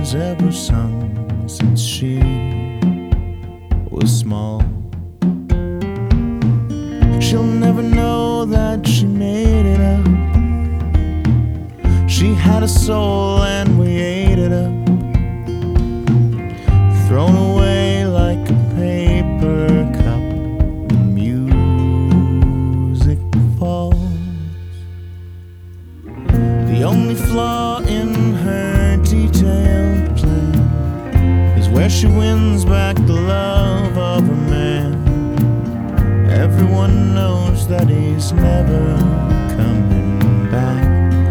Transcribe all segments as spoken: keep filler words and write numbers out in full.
has ever sung since she was small. She'll never know that she made it up. She had a soul and we ate it up, thrown away like a paper cup. The music falls. The only flaw in her detailed plan is where she wins back the love of a man. Everyone knows that he's never coming back.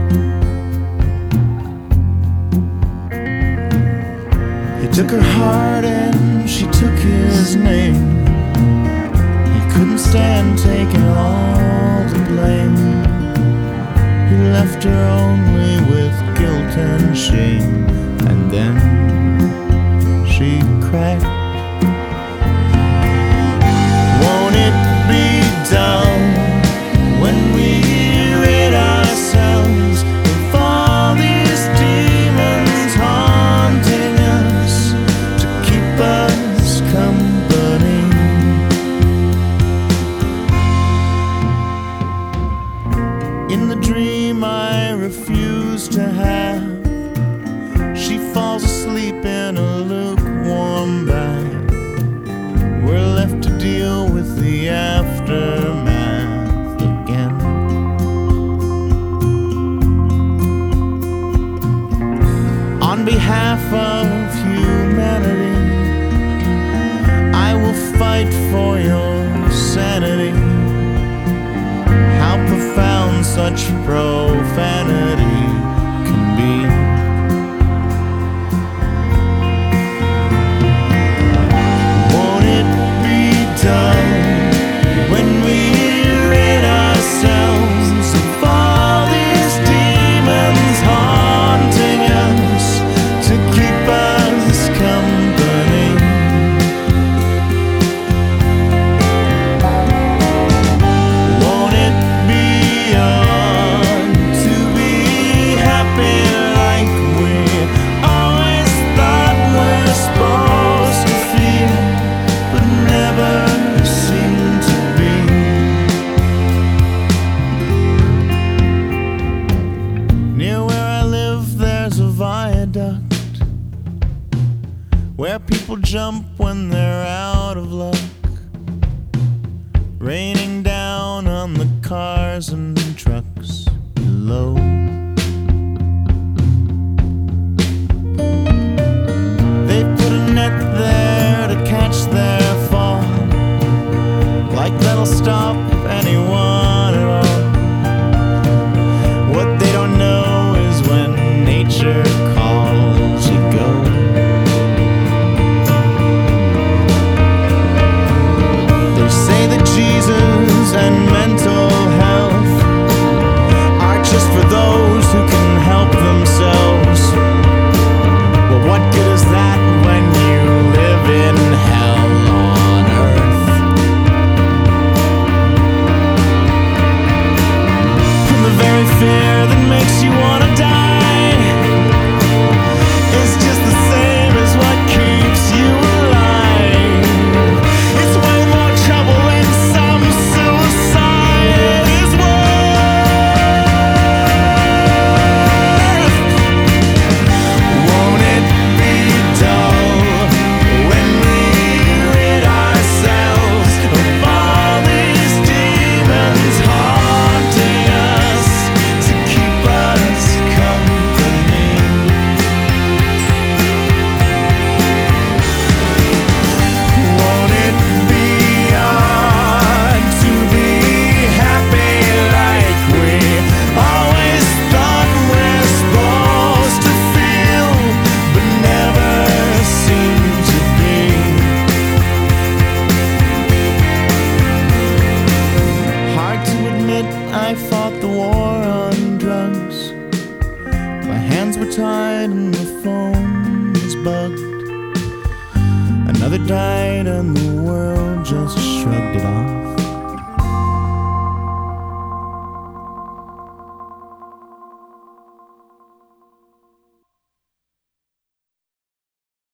He took her heart and she took his name. He couldn't stand taking all the blame. He left her only with guilt and shame. And then she cracked. Won't it be dull when we rid ourselves of all these demons haunting us to keep us company? In the dream I refuse to have, she falls asleep in a lukewarm bath. We're left to deal with the aftermath again. On behalf of humanity, I will fight for your sanity. How profound such profanity can be. Won't it be done when we rid ourselves of all these demons haunting us to keep us company? Won't it be on to be happy like we always thought we're supposed to feel, but never seem to be? Near where I live there's a viaduct where people jump when they're out of luck, raining down on the cars and trucks below. They put a net there to catch their fall, like that'll stop anyone at all. What they don't know is when nature calls, you go. They say that Jesus and mental health are just for those who can help themselves. Well, what good is that when you live in hell on earth? And the very fear that makes you wanna die is just the same as what keeps you alive. It's way more trouble than some suicide is worth. Won't it be dull when we rid ourselves of all these demons haunting us to keep us company? Won't it be odd to be happy like we always thought we're supposed to feel, but never seem to be? Hard to admit I fought the war on drugs. My hands were tied and the phone was bugged. Another died and the world just shrugged